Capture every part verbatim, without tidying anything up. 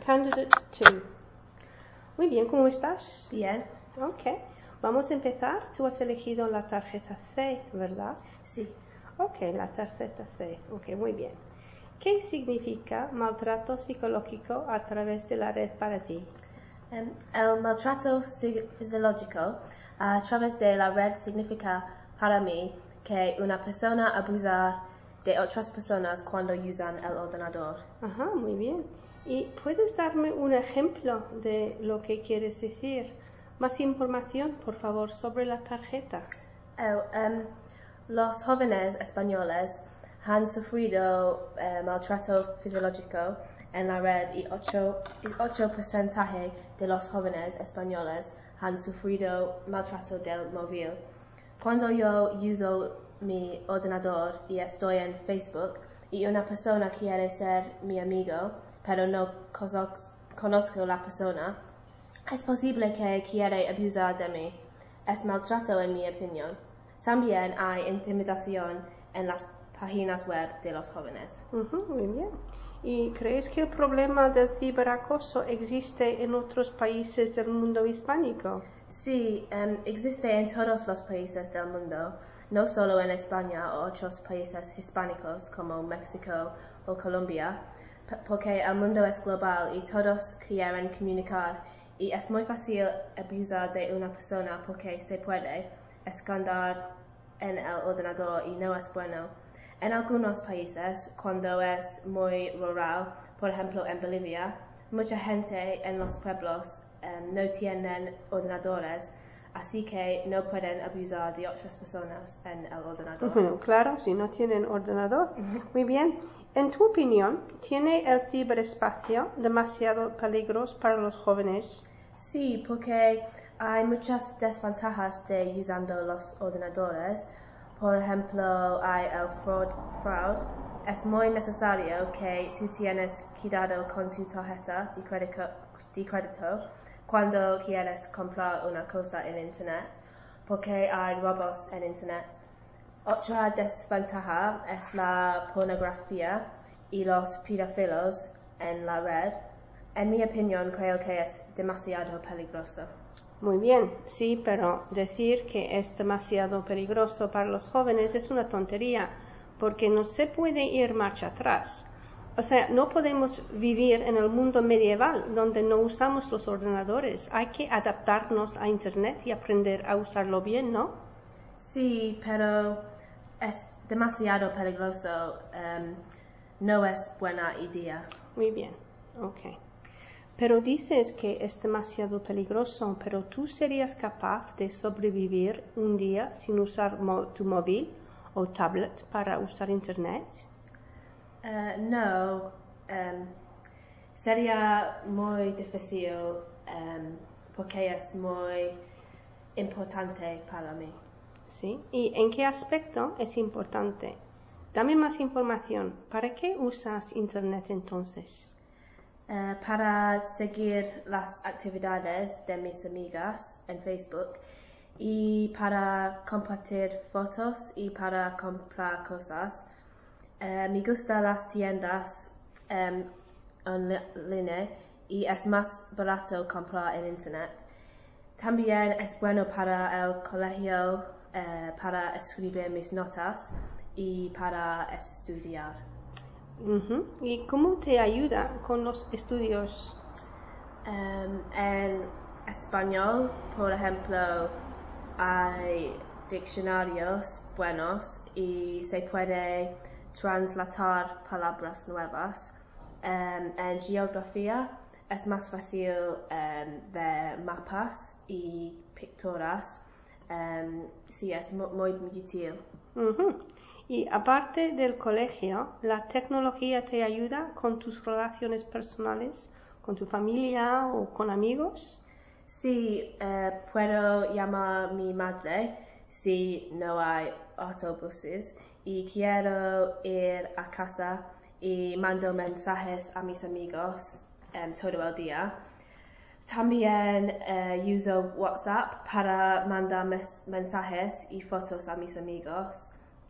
Candidate two. Muy bien, ¿cómo estás? Bien. Ok. Vamos a empezar. Tú has elegido la tarjeta C, ¿verdad? Sí. Ok, la tarjeta C. Ok, muy bien. ¿Qué significa maltrato psicológico a través de la red para ti? Um, el maltrato fisiológico a través de la red significa para mí que una persona abusa de otras personas cuando usan el ordenador. Ajá, muy bien. ¿Y puedes darme un ejemplo de lo que quieres decir? Más información, por favor, sobre la tarjeta. Oh, um, los jóvenes españoles han sufrido eh, maltrato fisiológico en la red y ocho porcentaje de los jóvenes españoles han sufrido maltrato del móvil. Cuando yo uso mi ordenador y estoy en Facebook y una persona quiere ser mi amigo, pero no conozco la persona, es posible que quiere abusar de mí. Es maltrato en mi opinión. También hay intimidación en las páginas web de los jóvenes. Uh-huh, muy bien. ¿Y crees que el problema del ciberacoso existe en otros países del mundo hispánico? Sí, um, existe en todos los países del mundo, no solo en España o otros países hispánicos como México o Colombia, p- porque el mundo es global y todos quieren comunicar y es muy fácil abusar de una persona porque se puede esconder en el ordenador y no es bueno. En algunos países, cuando es muy rural, por ejemplo en Bolivia, mucha gente en los pueblos um, no tienen ordenadores, así que no pueden abusar de otras personas en el ordenador. Uh-huh, claro, si no tienen ordenador. Uh-huh. Muy bien. En tu opinión, ¿tiene el ciberespacio demasiado peligros para los jóvenes? Sí, porque hay muchas desventajas de usando los ordenadores. Por ejemplo, hay el fraud, fraud. Es muy necesario que tú tienes cuidado con tu tarjeta de crédito, de crédito cuando quieres comprar una cosa en Internet, porque hay robos en Internet. Otra desventaja es la pornografía y los pedófilos en la red. En mi opinión, creo que es demasiado peligroso. Muy bien, sí, pero decir que es demasiado peligroso para los jóvenes es una tontería, porque no se puede ir marcha atrás. O sea, no podemos vivir en el mundo medieval donde no usamos los ordenadores. Hay que adaptarnos a Internet y aprender a usarlo bien, ¿no? Sí, pero es demasiado peligroso. Um, no es buena idea. Muy bien, ok. Pero dices que es demasiado peligroso, pero ¿tú serías capaz de sobrevivir un día sin usar mo- tu móvil o tablet para usar Internet? Uh, no, um, sería muy difícil um, porque es muy importante para mí. ¿Sí? ¿Y en qué aspecto es importante? Dame más información. ¿Para qué usas Internet entonces? Uh, para seguir las actividades de mis amigas en Facebook y para compartir fotos y para comprar cosas. Uh, me gustan las tiendas um, en línea y es más barato comprar en Internet. También es bueno para el colegio, uh, para escribir mis notas y para estudiar. Uh-huh. ¿Y cómo te ayuda con los estudios? Um, en español, por ejemplo, hay diccionarios buenos y se puede translatar palabras nuevas. Um, en geografía es más fácil um, ver mapas y pinturas. Um, sí, es muy, muy útil. Uh-huh. Y aparte del colegio, ¿la tecnología te ayuda con tus relaciones personales, con tu familia o con amigos? Sí, eh, puedo llamar a mi madre si no hay autobuses y quiero ir a casa y mando mensajes a mis amigos um, todo el día. También eh, uso WhatsApp para mandar mes- mensajes y fotos a mis amigos.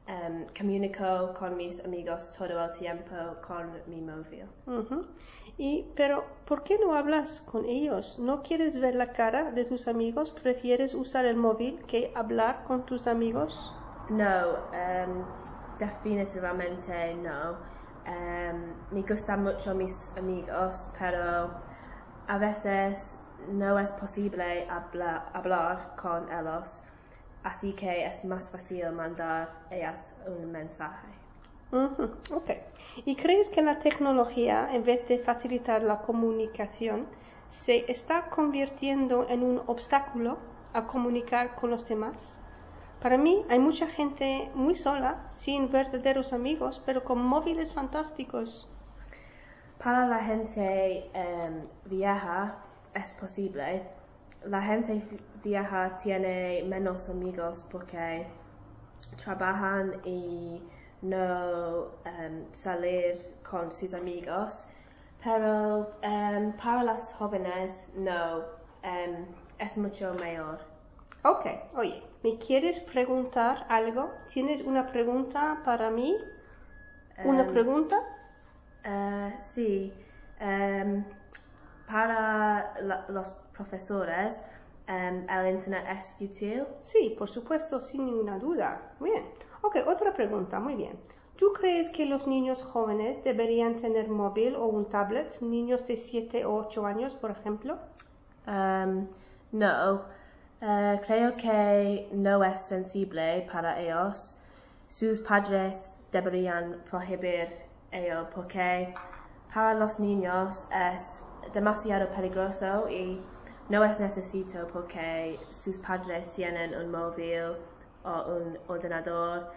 Um, comunico con mis amigos todo el tiempo con mi móvil. Uh-huh. Y, pero, ¿por qué no hablas con ellos? ¿No quieres ver la cara de tus amigos? ¿Prefieres usar el móvil que hablar con tus amigos? No, um, definitivamente no. Um, me gustan mucho mis amigos, pero a veces no es posible habla, hablar con ellos, así que es más fácil mandar ellas un mensaje. Uh-huh. Okay. ¿Y crees que la tecnología, en vez de facilitar la comunicación, se está convirtiendo en un obstáculo a comunicar con los demás? Para mí hay mucha gente muy sola, sin verdaderos amigos, pero con móviles fantásticos. Para la gente um, vieja es posible. La gente vieja tiene menos amigos porque trabajan y no um, salir con sus amigos, pero um, para las jóvenes no, um, es mucho mejor. Ok, oye, ¿me quieres preguntar algo? ¿Tienes una pregunta para mí? ¿Una Um, pregunta? Uh, sí, um, para la, los profesores, um, ¿el Internet es útil? Sí, por supuesto, sin ninguna duda. Muy bien. Ok, otra pregunta, muy bien. ¿Tú crees que los niños jóvenes deberían tener móvil o un tablet? Niños de siete o ocho años, por ejemplo. Um, no, uh, creo que no es sensible para ellos. Sus padres deberían prohibir ello porque para los niños es demasiado peligroso y no es necesario porque sus padres tienen un móvil o un ordenador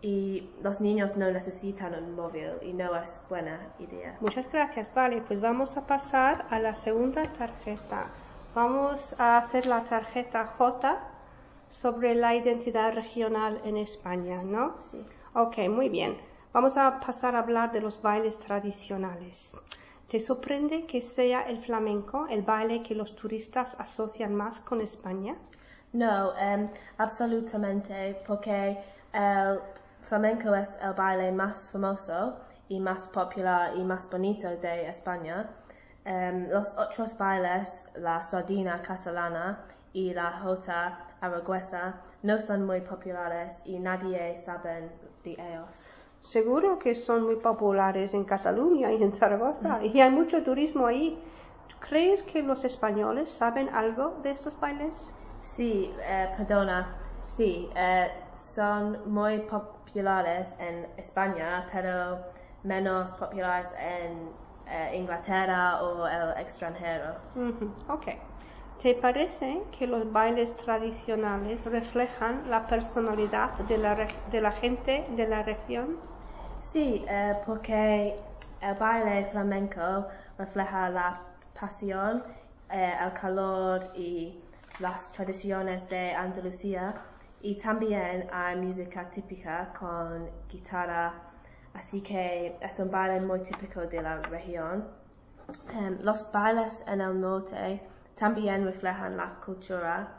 y los niños no necesitan un móvil y no es buena idea. Muchas gracias. Vale, pues vamos a pasar a la segunda tarjeta. Vamos a hacer la tarjeta J sobre la identidad regional en España, ¿no? Sí. Ok, muy bien. Vamos a pasar a hablar de los bailes tradicionales. ¿Te sorprende que sea el flamenco el baile que los turistas asocian más con España? No, um, absolutamente, porque el flamenco es el baile más famoso y más popular y más bonito de España. Um, los otros bailes, la sardina catalana y la jota aragonesa, no son muy populares y nadie sabe de ellos. Seguro que son muy populares en Cataluña y en Zaragoza, y hay mucho turismo ahí. ¿Tú crees que los españoles saben algo de estos bailes? Sí, eh, perdona, sí, eh, son muy populares en España, pero menos populares en eh, Inglaterra o el extranjero. Uh-huh. Ok. ¿Te parece que los bailes tradicionales reflejan la personalidad de la, de la gente de la región? Sí, eh, porque el baile flamenco refleja la pasión, eh, el calor y las tradiciones de Andalucía, y también hay música típica con guitarra, así que es un baile muy típico de la región. Um, los bailes en el norte también reflejan la cultura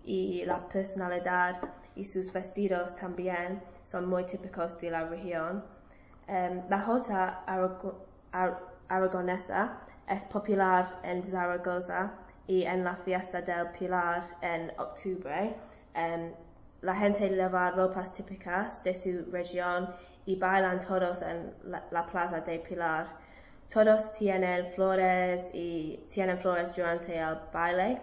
y la personalidad, y sus vestidos también son muy típicos de la región. Um, la jota arago ar aragonesa es popular en Zaragoza y en la fiesta del Pilar en octubre. Um, la gente lleva ropas típicas de su región y bailan todos en la, la plaza de Pilar. Todos tienen flores y tienen flores durante el baile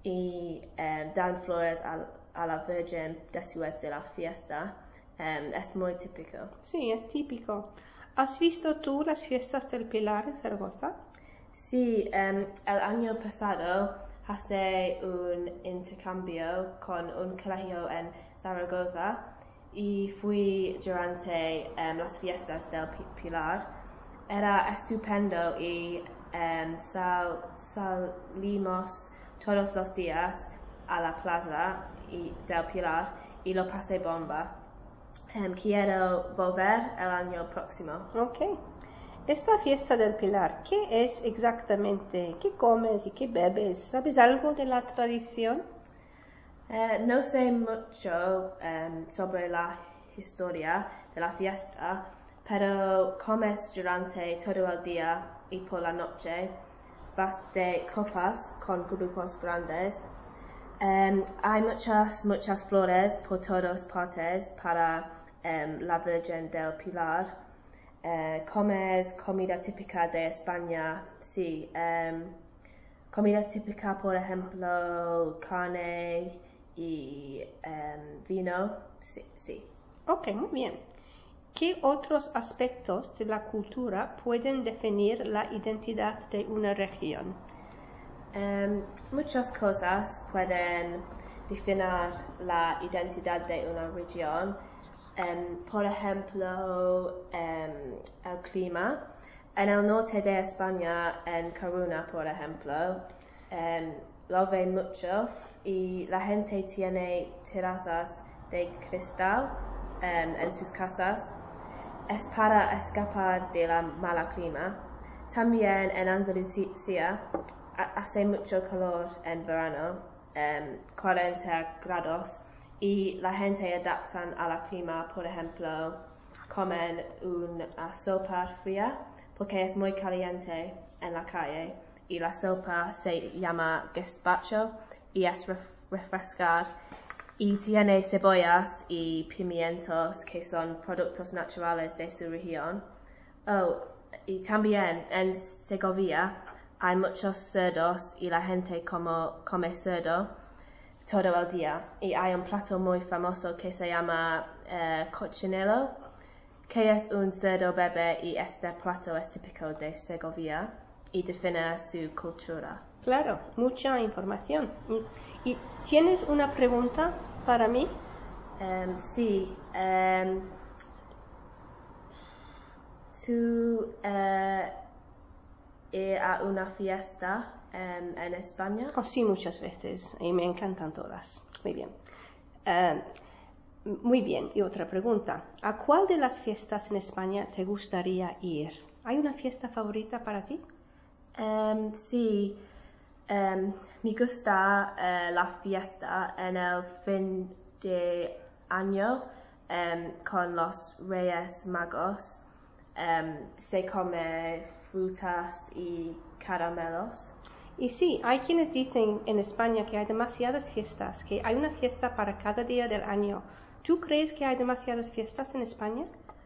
y um, dan flores a, a la Virgen después de la fiesta. Um, es muy típico. Sí, es típico. ¿Has visto tú las fiestas del Pilar en Zaragoza? Sí, um, el año pasado hice un intercambio con un colegio en Zaragoza y fui durante um, las fiestas del Pilar. Era estupendo y um, sal, salimos todos los días a la plaza y, del Pilar y lo pasé bomba. Um, quiero volver el año próximo. Ok. Esta fiesta del Pilar, ¿qué es exactamente? ¿Qué comes y qué bebes? ¿Sabes algo de la tradición? Uh, no sé mucho um, sobre la historia de la fiesta, pero comes durante todo el día y por la noche. Vas de copas con grupos grandes. Um, hay muchas, muchas flores por todas partes para um, la Virgen del Pilar. Uh, comes comida típica de España, sí. Um, comida típica, por ejemplo, carne y um, vino, sí, sí. Ok, muy bien. ¿Qué otros aspectos de la cultura pueden definir la identidad de una región? Um, muchas cosas pueden definir la identidad de una región. Um, por ejemplo, um, el clima. En el norte de España, en Coruña, por ejemplo, um, llueve mucho y la gente tiene terrazas de cristal um, en sus casas. Es para escapar de la mala clima. También en Andalucía hace mucho calor en verano, um, cuarenta grados, y la gente adapta al clima. Por ejemplo, comen una sopa fría porque es muy caliente en la calle, y la sopa se llama gazpacho y es ref refrescar. Y tiene cebollas y pimientos que son productos naturales de su región. Oh, y también en Segovia hay muchos cerdos y la gente como, come cerdo todo el día. Y hay un plato muy famoso que se llama uh, cochinillo, que es un cerdo bebé, y este plato es típico de Segovia y define su cultura. Claro, mucha información. ¿Y tienes una pregunta para mí? Um, sí. Um, ¿Tú uh, ir a una fiesta um, en España? Oh, sí, muchas veces, y me encantan todas. Muy bien. Uh, muy bien, y otra pregunta. ¿A cuál de las fiestas en España te gustaría ir? ¿Hay una fiesta favorita para ti? Um, sí. Um, me gusta uh, la fiesta en el fin de año um, con los Reyes Magos. Um, se come frutas y caramelos. Y sí, hay quienes dicen en España que hay demasiadas fiestas, que hay una fiesta para cada día del año. ¿Tú crees que hay demasiadas fiestas en España?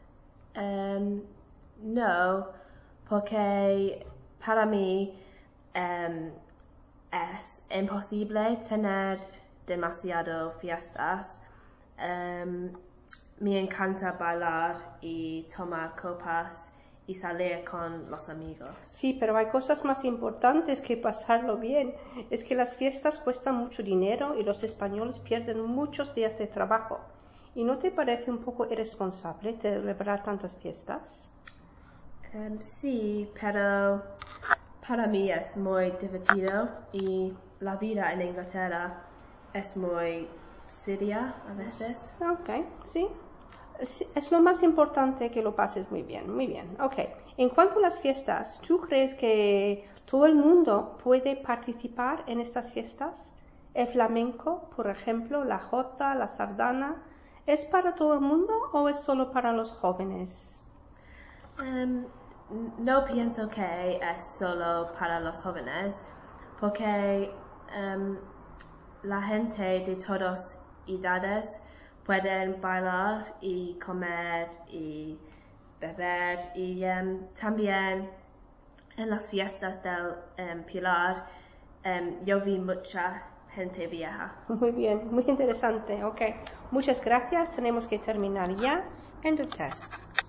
Um, no, porque para mí um, es imposible tener demasiadas fiestas. Um, me encanta bailar y tomar copas y salir con los amigos. Sí, pero hay cosas más importantes que pasarlo bien. Es que las fiestas cuestan mucho dinero y los españoles pierden muchos días de trabajo. ¿Y no te parece un poco irresponsable celebrar tantas fiestas? Um, sí, pero para mí es muy divertido y la vida en Inglaterra es muy seria a veces. Ok, sí. Es lo más importante que lo pases muy bien, muy bien. Ok, en cuanto a las fiestas, ¿tú crees que todo el mundo puede participar en estas fiestas? ¿El flamenco, por ejemplo, la jota, la sardana, es para todo el mundo o es solo para los jóvenes? Um, no pienso que es solo para los jóvenes, porque um, la gente de todas edades pueden bailar y comer y beber, y um, también en las fiestas del um, Pilar um, yo vi mucha gente vieja. Muy bien, muy interesante. Ok, muchas gracias. Tenemos que terminar ya. End of test.